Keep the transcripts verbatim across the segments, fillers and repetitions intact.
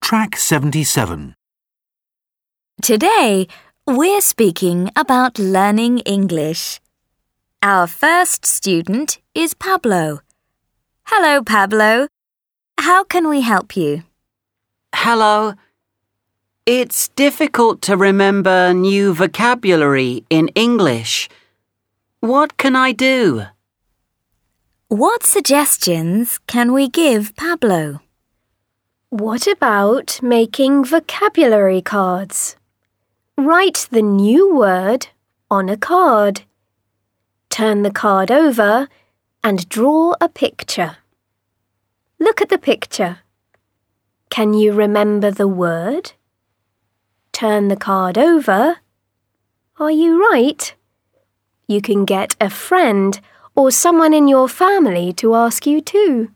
Track seventy-seven. Today, we're speaking about learning English. Our first student is Pablo. Hello, Pablo. How can we help you? Hello. It's difficult to remember new vocabulary in English. What can I do? What suggestions can we give Pablo? What about making vocabulary cards? Write the new word on a card. Turn the card over and draw a picture. Look at the picture. Can you remember the word? Turn the card over. Are you right? You can get a friend or someone in your family to ask you too.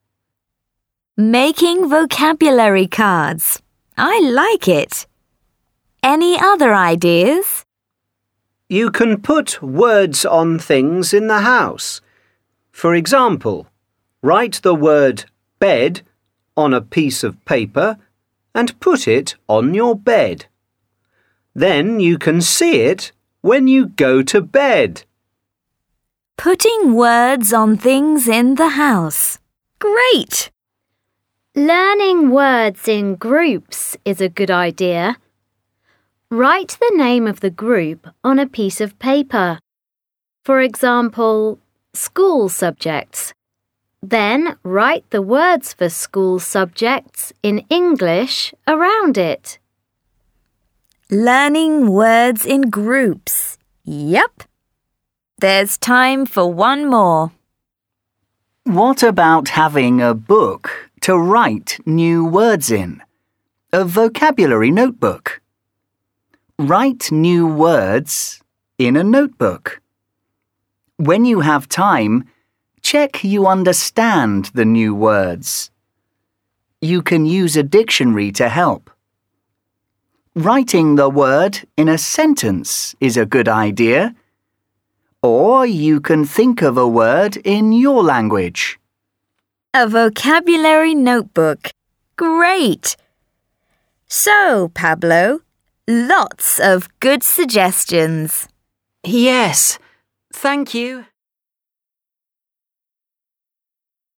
Making vocabulary cards. I like it. Any other ideas? You can put words on things in the house. For example, write the word bed on a piece of paper and put it on your bed. Then you can see it when you go to bed. Putting words on things in the house. Great! Learning words in groups is a good idea. Write the name of the group on a piece of paper. For example, school subjects. Then write the words for school subjects in English around it. Learning words in groups. Yep. There's time for one more. What about having a book to write new words in? A vocabulary notebook. Write new words in a notebook. When you have time, check you understand the new words. You can use a dictionary to help. Writing the word in a sentence is a good idea. Or you can think of a word in your language. A vocabulary notebook. Great! So, Pablo, lots of good suggestions. Yes, thank you.